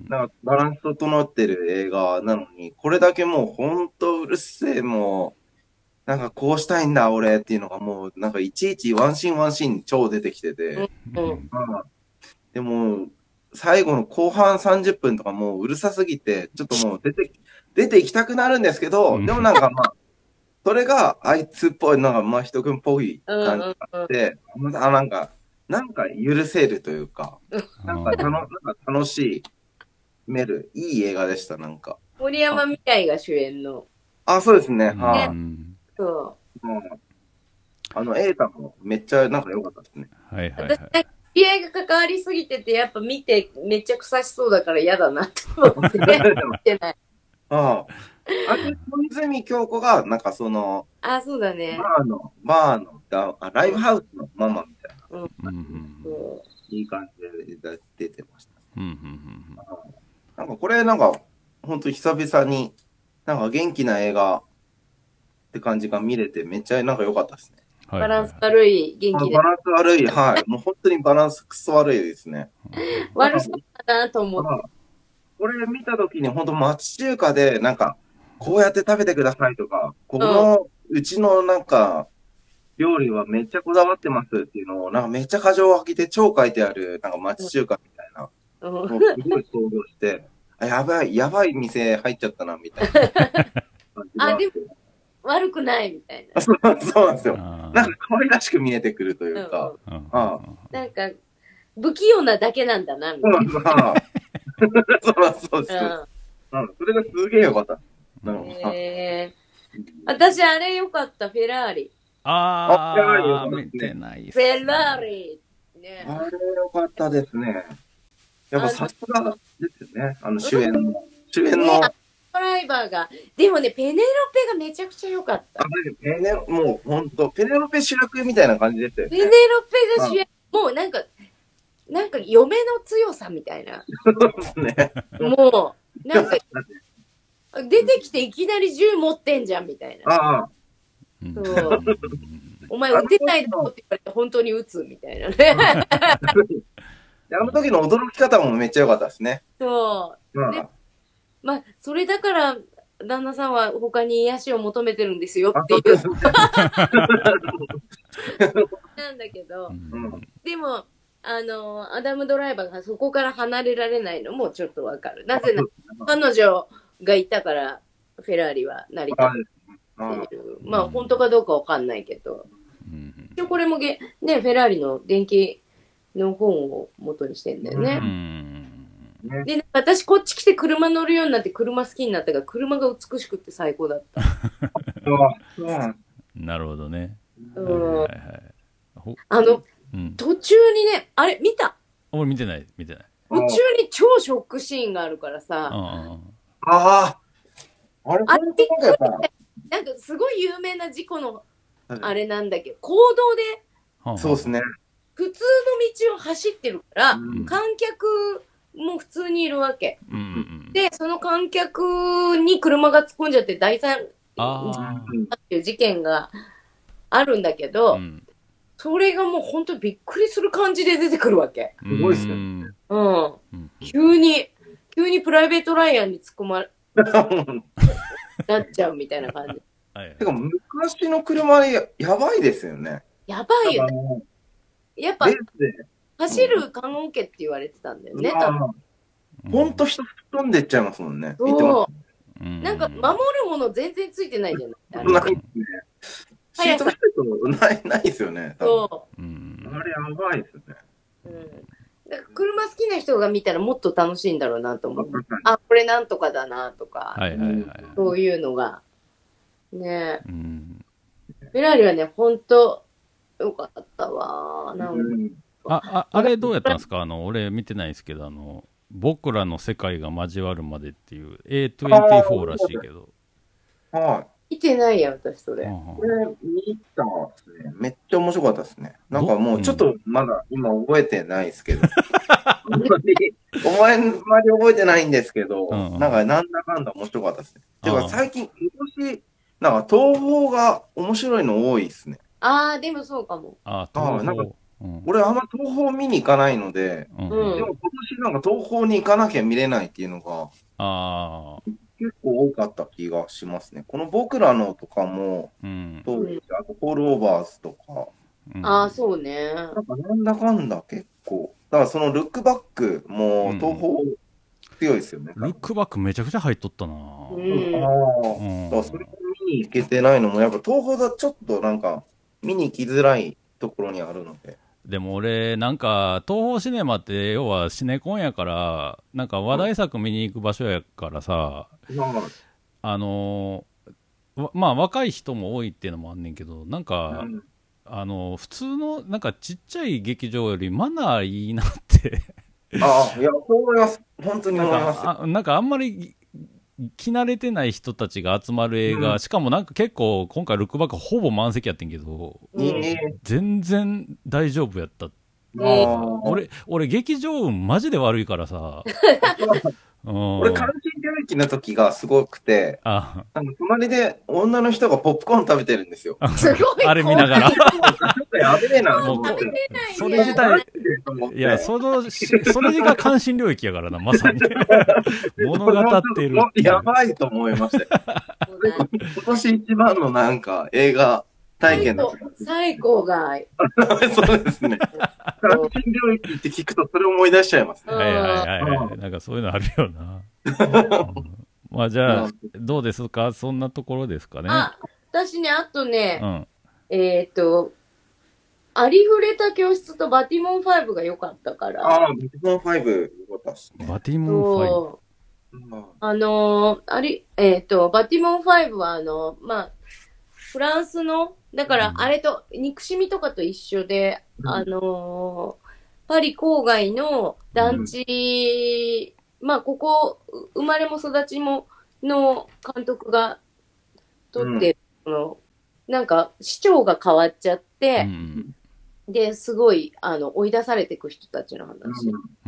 なんかバランス整ってる映画なのに、これだけもうほんとうるせえ、もう、なんかこうしたいんだ俺っていうのがもう、なんかいちいちワンシーンワンシーン超出てきてて、うんうん、でも、最後の後半さんじゅっぷんとかもううるさすぎて、ちょっともう出て、出て行きたくなるんですけど、でもなんかまあ、それがあいつっぽい、なんかまあ人君っぽい感じがあって、うんうん、あなんか、なんか許せるというか、なんか楽なんか楽しい、める、いい映画でした、なんか。 森山未来が主演の。 あ、そうですね、はい。そう。うん、あの、エータもめっちゃなんか良かったですね。 はいはい、はい。 私、知り合いが関わりすぎてて、やっぱ見てめっちゃ臭しそうだから嫌だなと思って、見てない。 ああ。あれ、小泉京子が、なんかその、 あ、そうだね。 バーの、バーのあ、ライブハウスのママみたいな。うん。いい感じで出てました。うんうんうん。なんかこれ、なんか、ほんと久々に、なんか元気な映画って感じが見れて、めっちゃなんか良かったですね。 バランス悪い、元気で。 バランス悪い、はい。もう本当にバランスクソ悪いですね。 悪そうだなと思って。 これ見たときに本当町中華で、なんか、こうやって食べてくださいとか、この、うちのなんか、料理はめっちゃこだわってますっていうのを、なんかめっちゃ過剰書きで超書いてある、なんか町中華みたいな。もうすごい想像して、あ、やばい、やばい店入っちゃったな、みたいな。 あ、でも、悪くないみたいな。 そう、そうなんですよ。なんか可愛らしく見えてくるというか。 なんか、不器用なだけなんだな、みたいな。 そうそうです。うん。それがすげえよかった。 へ私、あれよかった、フェラーリ。 ああ、見てないフェラーリ。 ね。あれよかったですね。やっぱさすがですよね。あの主演の。主演の。 ドライバーが。でもね、ペネロペがめちゃくちゃ良かった。 ペネロ、もうほんと、ペネロペ主役みたいな感じですよね。 ペネロペが主役、もうなんか、 なんか嫁の強さみたいな。 そうですね。 もう、なんか、出てきていきなり銃持ってんじゃんみたいな。ああ。そう。お前撃てないだろって言われて本当に撃つみたいなね。 あの時の驚き方もめっちゃ良かったですね。 そう。うん、でまあ、それだから、旦那さんは他に癒しを求めてるんですよっていう。なんだけど、うん、でも、あの、アダム・ドライバーがそこから離れられないのもちょっとわかる。なぜなら、彼女がいたから、フェラーリは成り立っている。まあ、本当かどうかわかんないけど。一応これもげ、ね、フェラーリの電気の本を元にしてんだよね。で、私こっち来て車乗るようになって車好きになったから、車が美しくて最高だった。 なるほどね。 うん。あの、うん、途中にね、あれ見た？ 俺見てない、見てない。 途中に超ショックシーンがあるからさ。 ああ。あれ、 あれなんかすごい有名な事故のあれなんだけど、公道で、そうですね。 普通の道を走ってるから、うん、観客も普通にいるわけ。うん、で、その観客に車が突っ込んじゃって大惨っていう事件があるんだけど、うん、それがもう本当にびっくりする感じで出てくるわけ。 すごいっすね。 うん。うん、急に、急にプライベートライアンに突っ込まれ、なっちゃうみたいな感じ。 はいはい、てか昔の車や、やばいですよね。 やばいよね。やっぱ、走る棺桶って言われてたんだよね、多分。 ほんと人吹っ飛んでっちゃいますもんね。 そう。なんか、守るもの全然ついてないじゃない。 ないですね。シートベルトない、ないですよね。そう。あれやばいですね。 うん。だから車好きな人が見たらもっと楽しいんだろうなと思う。あ、これなんとかだなとか。はいはいはい。そういうのが。ねえ。うん、フェラーリはね、ほんと、よかったわ。なんか、うん、 あ、あ、あれどうやったんですか？あの、俺見てないですけど、あの、僕らの世界が交わるまでっていう エーにじゅうよん らしいけど。 はい。 見てないや、私それ。 これ見たですね。めっちゃ面白かったですね。なんかもうちょっとまだ今覚えてないですけど。お前まで覚えてないんですけど、うんうん、なんかなんだかんだ面白かったですね。てか最近、今年、なんか東宝が面白いの多いですね。 ああ、でもそうかも。 ああ、東宝。 うん、俺あんま東宝見に行かないので、うん、でも今年なんか東宝に行かなきゃ見れないっていうのが、あ結構多かった気がしますね。この僕らのとかも、うん、そうです。あとホールオーバーズとか。 うん、ああ、そうね。 なんかなんだかんだ結構。だからそのルックバックも東宝強いですよね。 うん、ルックバックめちゃくちゃ入っとったな。うん。 ああ、うん、だからそれを見に行けてないのも、やっぱ東宝だちょっとなんか見に行きづらいところにあるので。 でも俺、なんか、東宝シネマって、要はシネコンやから、なんか話題作見に行く場所やからさ、うん、あのー、まあ若い人も多いっていうのもあんねんけど、なんか、うん、あのー、普通の、なんかちっちゃい劇場よりマナーいいなってああ、いや、そう思います。本当に思います。 なんか、あ、なんかあんまり、着慣れてない人たちが集まる映画、うん、しかもなんか結構今回ルックバックほぼ満席やってんけど、うん、全然大丈夫やった。俺、俺劇場運マジで悪いからさ。 俺、関心領域の時がすごくて、ああの隣で女の人がポップコーン食べてるんですよ。 すごい。 あれ見ながら。 やべえな。 もうそれ自体、いや、その、それが関心領域やからな、まさに。物語ってる。 やばいと思いました。今年一番のなんか映画体験だった。 最高が。 そうですね。関心領域って聞くとそれを思い出しちゃいますね。 はいはいはいはい。なんかそういうのあるよな。うん、まあじゃあ、どうですか？そんなところですかね。 あ、私ね、あとね、うん、えっと、ありふれた教室とバティモンファイブが良かったから。 ああ、バティモンファイブ良かったっすね。 バティモンファイブ。 あのー、あり、えっと、バティモンファイブはあの、まあ、フランスの、だからあれと、憎しみとかと一緒で、うん、あのー、パリ郊外の団地、うん、まあ、ここ、生まれも育ちもの監督が撮って、うん、のなんか、市長が変わっちゃって、うんで、すごい、あの、追い出されていく人たちの話。 うん、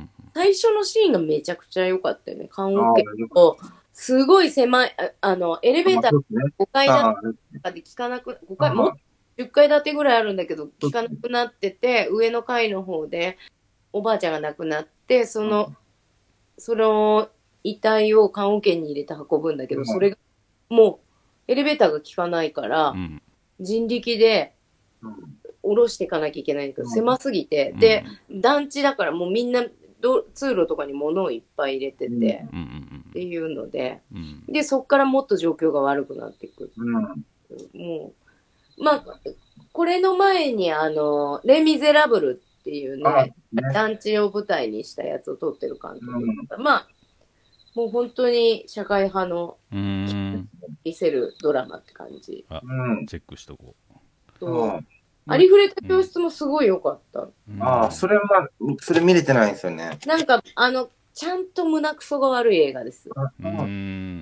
最初のシーンがめちゃくちゃ良かったよね。棺桶と、すごい狭い、ああの、エレベーターごかい建てとかで効かなく、ごかい、もうじゅっかい建てぐらいあるんだけど、効かなくなってて、上の階の方で、おばあちゃんが亡くなって、その、その遺体を棺桶に入れて運ぶんだけど、それが、もう、エレベーターが効かないから、うん、人力で、下ろしていかなきゃいけないんだけど、狭すぎて、うん、で、団地だからもうみんな、通路とかに物をいっぱい入れてて、うん、っていうので、うん、で、そっからもっと状況が悪くなっていく。うん、もう、まあ、これの前に、あの、レ・ミゼラブルっていうね、ね団地を舞台にしたやつを撮ってる監督だった。うん、まあ、もう本当に社会派の見せるドラマって感じ。 あ、チェックしとこう。 そうありふれた教室もすごい良かった。うん、 ああ、それは、それ見れてないんですよね。 なんか、あの、ちゃんと胸くそが悪い映画です。うん、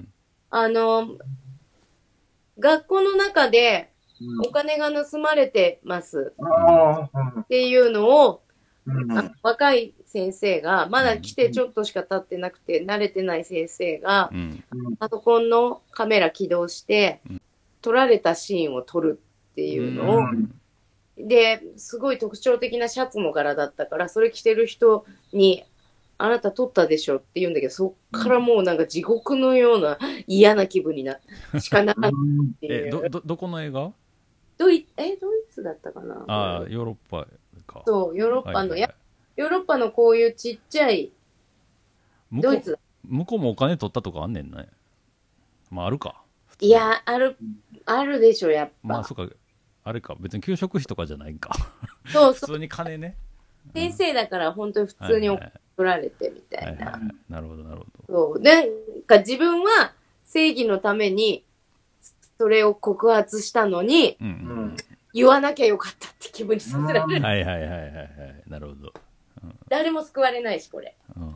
あの、学校の中でお金が盗まれてます、うん、っていうのを、うん、若い先生が、まだ来てちょっとしか経ってなくて、慣れてない先生が、うん、パソコンのカメラ起動して、撮られたシーンを撮るっていうのを、うんで、すごい特徴的なシャツの柄だったから、それ着てる人に、あなた撮ったでしょって言うんだけど、そっからもうなんか地獄のような嫌な気分にな、しかなかったっていう。 え、ど、ど、どこの映画ドイ、え、ドイツだったかなああ、ヨーロッパか。 そう、ヨーロッパの、はいはいはい、ヨーロッパのこういうちっちゃい、ドイツ向こうもお金取ったとかあんねんね。まああるか。 いや、ある、あるでしょ、やっぱ。 まあそっか。あれか、別に給食費とかじゃないんか。そうそう。普通に金ね。 先生だから本当に普通に送られてみたいな。 なるほど、なるほど。そう。なんか自分は正義のためにそれを告発したのに、うんうん、言わなきゃよかったって気分にさせられる。 はいはいはいはいはい。なるほど。 うん、誰も救われないし、これ。 うん、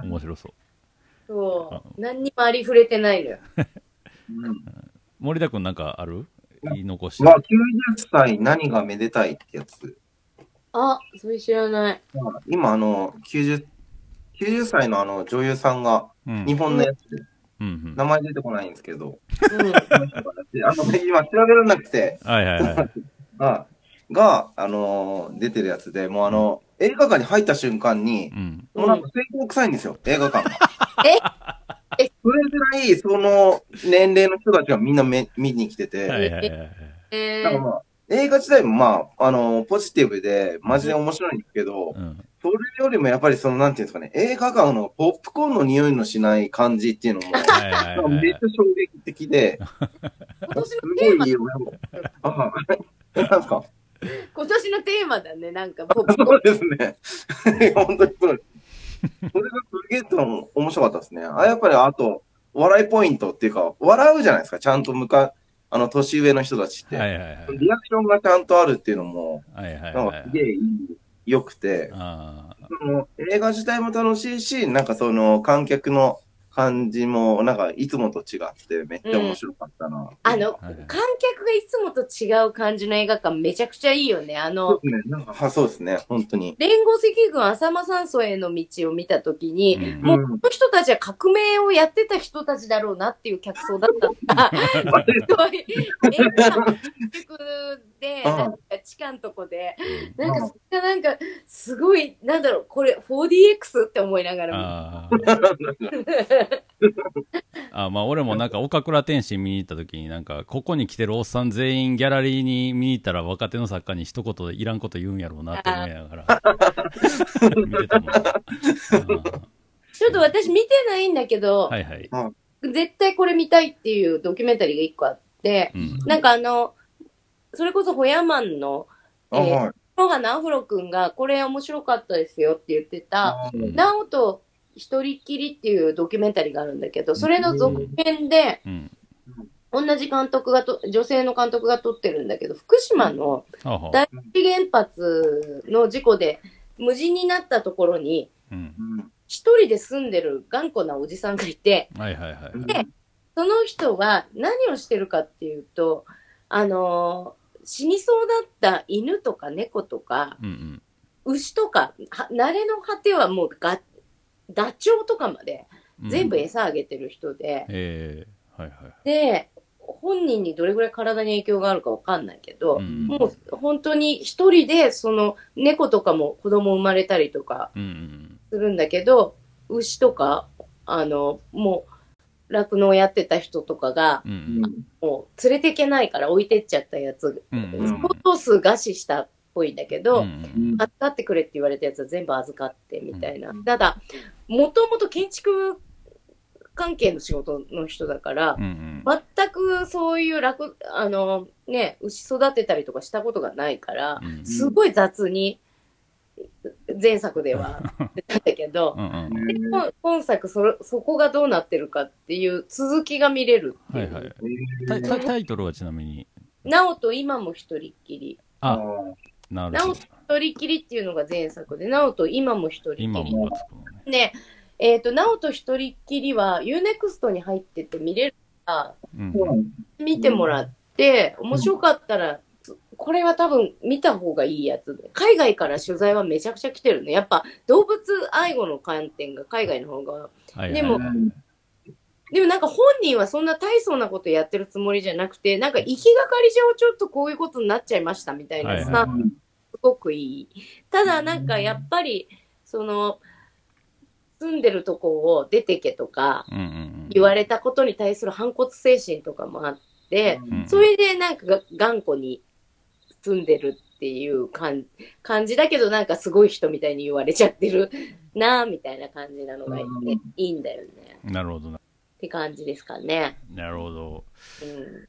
面白そう。 そう。何にもありふれてないのよ。 森田くんなんかある言い残し。 まあ、きゅうじゅっさい何がめでたいってやつ。 あ、それ知らない。 今、あの、きゅうじゅう、きゅうじゅっさいのあの女優さんが、日本のやつで、うん、名前出てこないんですけど、うん、あの今調べられなくて、はいはいはいあ、が、あのー、出てるやつで、もうあの、うん、映画館に入った瞬間に、うん、もうなんか成功臭いんですよ、映画館が。ええそれぐらい、その年齢の人たちがみんなめ見に来てて、はいはいはい、えー、だからまあ、映画自体もまあ、あのー、ポジティブで、マジで面白いんですけど、うん、それよりもやっぱりその、なんていうんですかね、映画館のポップコーンの匂いのしない感じっていうのも、めっちゃ衝撃的で、 今年のテーマ、すごいあ、なんすか今年のテーマだね、なんかポップコーン。そうですね。本当にそうです。それがすげえと面白かったですね。あ、やっぱりあと、笑いポイントっていうか、笑うじゃないですか、ちゃんと向か、あの、年上の人たちって。はいはいはい、リアクションがちゃんとあるっていうのも、はいはいはいはい、なんかすげえ良くて、あその映画自体も楽しいし、なんかその観客の感じも、なんかいつもと違ってめっちゃ面白かったな。うん、 あの、はい、観客がいつもと違う感じの映画館めちゃくちゃいいよね。あの、 そうですね。なんか、は、そうですね。本当に。 連合赤軍浅間山荘への道を見たときに、うん、もう、この人たちは革命をやってた人たちだろうなっていう客層だったんだ。すごい、映画で、なんか地下のとこで、なんか、それがなんか、すごい、なんだろう、これ フォーディーエックス って思いながら見あまあ俺もなんか岡倉天心見に行った時になんかここに来てるおっさん全員ギャラリーに見に行ったら若手の作家に一言いらんこと言うんやろうなって思いながら見てたもん。 ちょっと私見てないんだけど、はいはい、絶対これ見たいっていうドキュメンタリーが一個あって、うん、なんかあのそれこそホヤマンの、えー、野花アフロ君がこれ面白かったですよって言ってた、ナオと一人っきりっていうドキュメンタリーがあるんだけど、それの続編で、うん、同じ監督がと、女性の監督が撮ってるんだけど、福島の第一原発の事故で無人になったところに、一人で住んでる頑固なおじさんがいて、はいはいはい、で、その人は何をしてるかっていうと、あのー、 死にそうだった犬とか猫とか、うんうん、牛とか、慣れの果てはもうがダチョウとかまで全部餌あげてる人で、うんえーはいはい、で、本人にどれぐらい体に影響があるかわかんないけど、うん、もう本当に一人でその猫とかも子供生まれたりとかするんだけど、うん、牛とか、あの、もう酪農やってた人とかが、うん、もう連れていけないから置いてっちゃったやつ、相当数餓死したっぽいんだけど、うん、預かってくれって言われたやつは全部預かってみたいな。うん、ただ、もともと建築関係の仕事の人だから、うんうん、全くそういう楽、あの、ね、牛育てたりとかしたことがないから、うん、すごい雑に、前作では出たんだけど、うんうん、で今作そ、そこがどうなってるかっていう続きが見れるっていう。はいはい、 タ, タイトルはちなみになおと今も一人っきり。 あ、なるほど。なおと一人っきりっていうのが前作で、なおと今も一人っきり。今もつくのね。ねえっ、ー、と、なおと一人っきりは ユーネクスト に入ってて見れるから、うん、見てもらって、面白かったら、これは多分見た方がいいやつで。海外から取材はめちゃくちゃ来てるね。やっぱ動物愛護の観点が海外の方が。はいはいはい、でも、でもなんか本人はそんな大層なことやってるつもりじゃなくて、なんか行きがかり上ちょっとこういうことになっちゃいましたみたいなさ、はいはいはい、すごくいい。ただなんかやっぱり、その、住んでるとこを出てけとか言われたことに対する反骨精神とかもあって、うんうん、それでなんか頑固に住んでるっていう感じだけど、なんかすごい人みたいに言われちゃってるなみたいな感じなのがいい、ね、いいんだよね。 なるほどな。 って感じですかね。 なるほど。うん、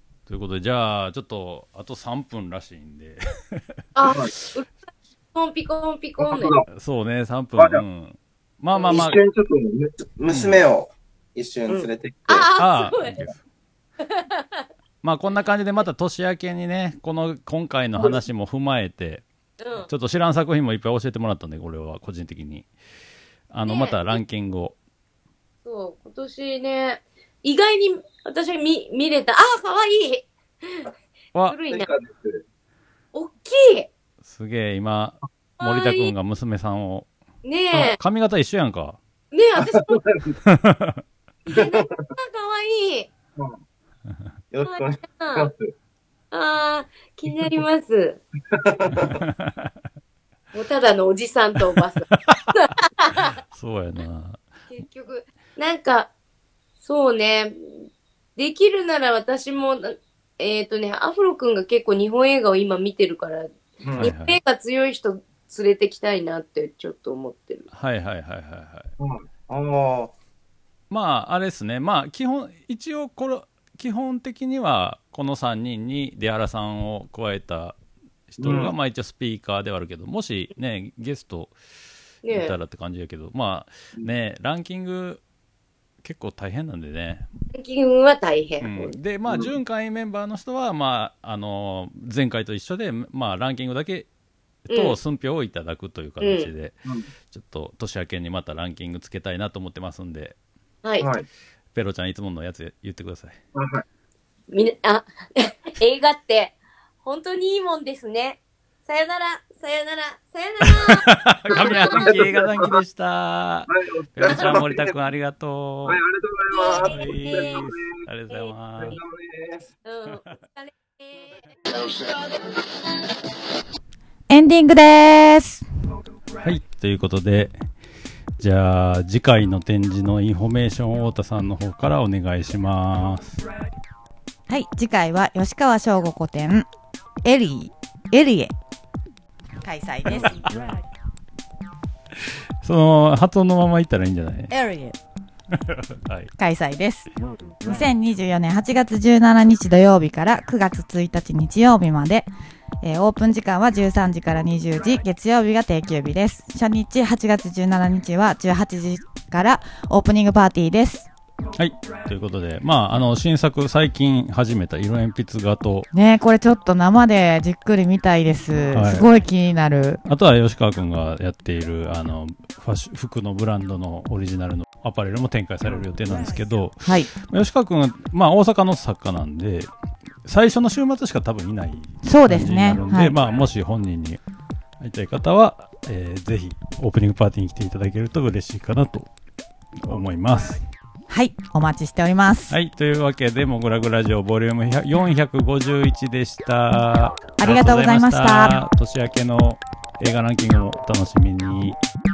ということで、じゃあちょっとあとさんぷんらしいんで。 あ、コンピコンピコンね。 そうね、さんぷん。うんまあまあまあ。 一瞬ちょっと娘を一瞬連れてきて。 うん、ああ、すごい。 まあこんな感じでまた年明けにね、この今回の話も踏まえて、うん、ちょっと知らん作品もいっぱい教えてもらったんで、これは個人的に。あの、ね、またランキングを。 そう、今年ね、意外に私が 見, 見れた。ああ、かわいい。古いな。大きい。 すげえ、今、森田くんが娘さんを。 ねえ。 髪型一緒やんか。 ねえ、私も。かわいい。 うん、よろしくお願いします。 ああ、気になります。もうただのおじさんとおばさん。 そうやな。 結局、なんか、そうね、できるなら私も、えっとね、アフロ君が結構日本映画を今見てるから、うん、日本映画強い人、連れてきたいなってちょっと思ってる。 はいはいはいはいはい。 うん、ああ。 まああれですね。まあ基本一応これ基本的にはこのさんにんに出原さんを加えた人が、うん、まあ一応スピーカーではあるけど、もしねゲストいたらって感じやけど、ね、まあねランキング結構大変なんでね。 ランキングは大変。 うん、でまあ準会員メンバーの人はまああの前回と一緒でまあランキングだけと寸評をいただくという形で、うん、ちょっと年明けにまたランキングつけたいなと思ってますんで、 はい、 ペロちゃんいつものやつ言ってください。 はい、 みなあ映画って本当にいいもんですね。さよならさよならさよなら。 神半期映画談義でした。はい、ペロちゃん森田君ありがとう。 はい、ありがとうございます。はい、 ありがとうございます。 うん、お疲れ。 エンディングでーす。 はい、ということで、じゃあ次回の展示のインフォメーションを太田さんの方からお願いします。 はい、次回は吉川翔吾個展エリーエリエ開催です。 その発音のまま言ったらいいんじゃない？ エリエ、 はい、 開催です。にせんにじゅうよねんはちがつじゅうしちにち土曜日からくがつついたち日曜日まで、えー、オープン時間はじゅうさんじからにじゅうじ、月曜日が定休日です。初日はちがつじゅうしちにちはじゅうはちじからオープニングパーティーです。 はい、ということで、まあ、あの新作最近始めた色鉛筆画とね、これちょっと生でじっくり見たいです、はい、すごい気になる。 あとは吉川くんがやっているあのファッシ服のブランドのオリジナルのアパレルも展開される予定なんですけど、 はい、 吉川くんは、まあ、大阪の作家なんで最初の週末しか多分いないそうですね。 なので、はい、まあ、もし本人に会いたい方は、えー、ぜひオープニングパーティーに来ていただけると嬉しいかなと思います。 はい、お待ちしております。 はい、というわけでモグラグラジオボリュームよんひゃくごじゅういちでした。 ありがとうございました。 年明けの映画ランキングもお楽しみに。